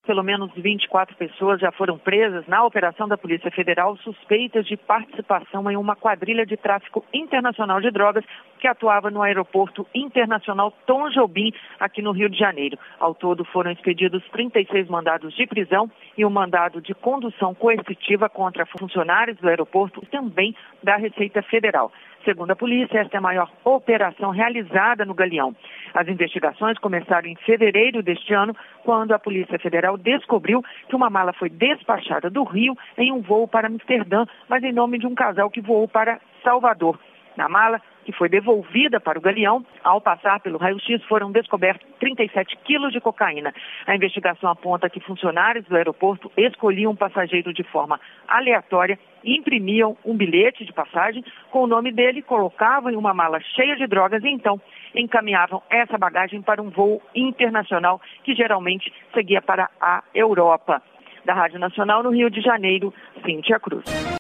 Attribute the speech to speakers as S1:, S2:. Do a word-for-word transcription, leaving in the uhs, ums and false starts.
S1: pelo menos vinte e quatro pessoas já foram presas na operação da Polícia Federal suspeitas de participação em uma quadrilha de tráfico internacional de drogas que atuava no aeroporto internacional Tom Jobim, aqui no Rio de Janeiro. Ao todo foram expedidos trinta e seis mandados de prisão e um mandado de condução coercitiva contra funcionários do aeroporto e também da Receita Federal. Segundo a polícia, esta é a maior operação realizada no Galeão. As investigações começaram em fevereiro deste ano, quando a Polícia Federal descobriu que uma mala foi despachada do Rio em um voo para Amsterdã, mas em nome de um casal que voou para Salvador. Na mala, que foi devolvida para o Galeão, ao passar pelo raio-x foram descobertos trinta e sete quilos de cocaína. A investigação aponta que funcionários do aeroporto escolhiam um passageiro de forma aleatória e imprimiam um bilhete de passagem com o nome dele, colocavam em uma mala cheia de drogas e então encaminhavam essa bagagem para um voo internacional que geralmente seguia para a Europa. Da Rádio Nacional no Rio de Janeiro, Cíntia Cruz.